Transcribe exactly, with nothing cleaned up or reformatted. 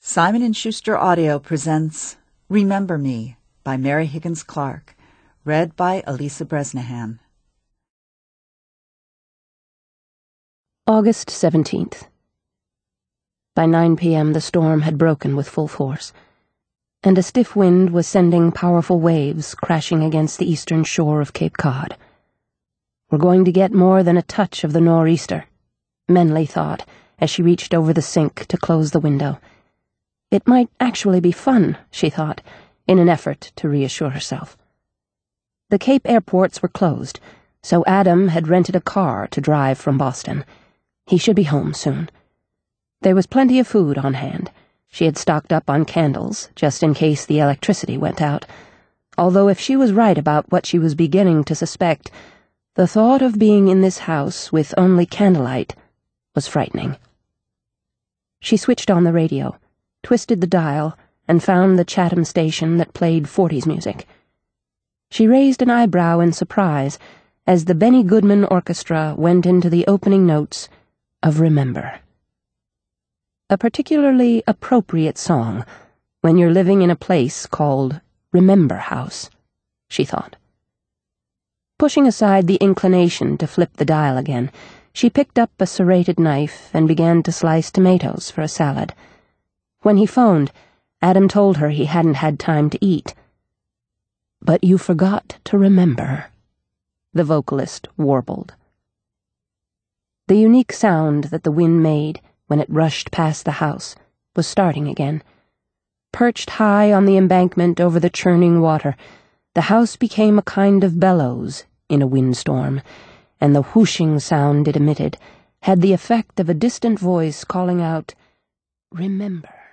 Simon and Schuster Audio presents Remember Me by Mary Higgins Clark, read by Elisa Bresnahan. August seventeenth. By nine p.m. the storm had broken with full force, and a stiff wind was sending powerful waves crashing against the eastern shore of Cape Cod. "We're going to get more than a touch of the nor'easter," Menley thought as she reached over the sink to close the window. It might actually be fun, she thought, in an effort to reassure herself. The Cape airports were closed, so Adam had rented a car to drive from Boston. He should be home soon. There was plenty of food on hand. She had stocked up on candles, just in case the electricity went out, although if she was right about what she was beginning to suspect, the thought of being in this house with only candlelight was frightening. She switched on the radio, twisted the dial, and found the Chatham station that played forties music. She raised an eyebrow in surprise as the Benny Goodman Orchestra went into the opening notes of Remember. A particularly appropriate song when you're living in a place called Remember House, she thought. Pushing aside the inclination to flip the dial again, she picked up a serrated knife and began to slice tomatoes for a salad. When he phoned, Adam told her he hadn't had time to eat. "But you forgot to remember," the vocalist warbled. The unique sound that the wind made when it rushed past the house was starting again. Perched high on the embankment over the churning water, the house became a kind of bellows in a windstorm, and the whooshing sound it emitted had the effect of a distant voice calling out, "Remember."